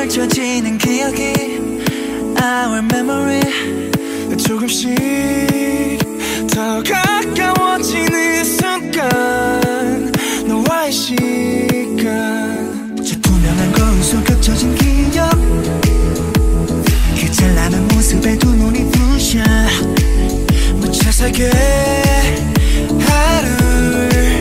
펼쳐지는 기억이 Our memory 조금씩 더 가까워지는 순간 너와의 시간 저 투명한 거울 속 겹쳐진 기억 그 찬란한 모습에 두 눈이 부셔 묻혀 살게 하루를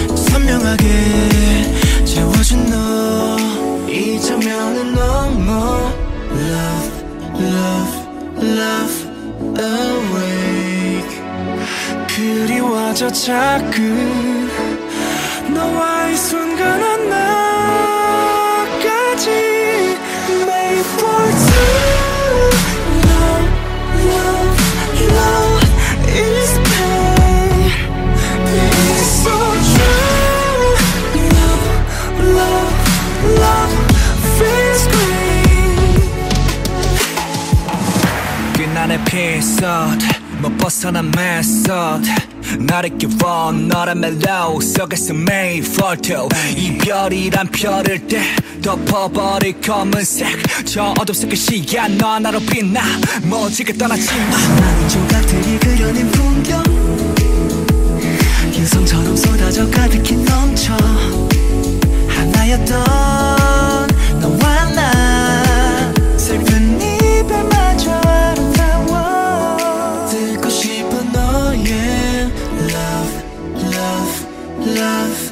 선명하게 채워준 너 잊으면은 너무 Love, love, love awake 그리워져 자꾸 너와의 순간 하나까지 Made for two Love, love, love is pain It's so true Love, love, love feels great 그날의 episode 못 벗어난 메소드 나를 깨워 너란 멜로 속에서 made for two 이별이란 별을 때 덮어버릴 검은색 저 어둠 속의 시야 너 하나로 빛나 멋지게 떠나지마 많은 조각들이 그려낸 풍경 인성처럼 쏟아져 가득히 넘쳐 하나였던 너와 나 슬픈 이별마저 아름다워 듣고 싶어 너의 Love, love, love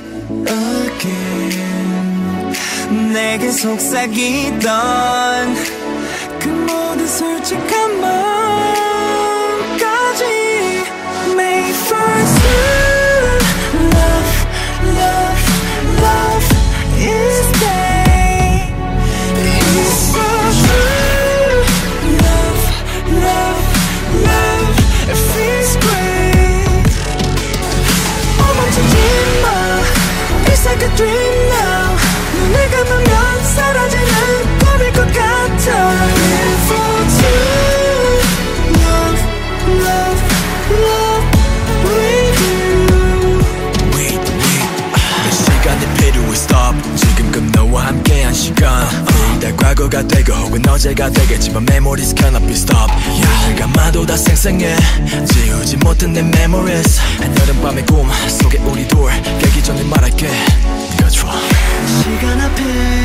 again 내게 속삭이던 그 모든 솔직한 마음까지 Made for two Love, love, love is pain It's so true Love, love, love it feels great 멈추지 마 It's like a dream now 눈을 감으면 사라지는 꿈일 것 같아 Live for two Love, love, love with you Wait 시간이 필요해 stop 지금껏 너와 함께한 시간 내일 다 과거가 되고 혹은 어제가 되겠지만 memories cannot be stopped 눈을 감아도 다 생생해 지우지 못한 내 memories 한여름 밤의 꿈 속에 우리 둘 깨기 전에 말할게 네가 좋아 시간 앞에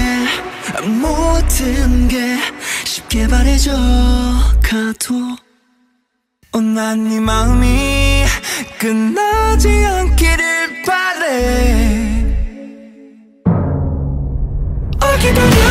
모든 게 쉽게 바래져 가도 난 네 마음이 끝나지 않기를 바래 기다려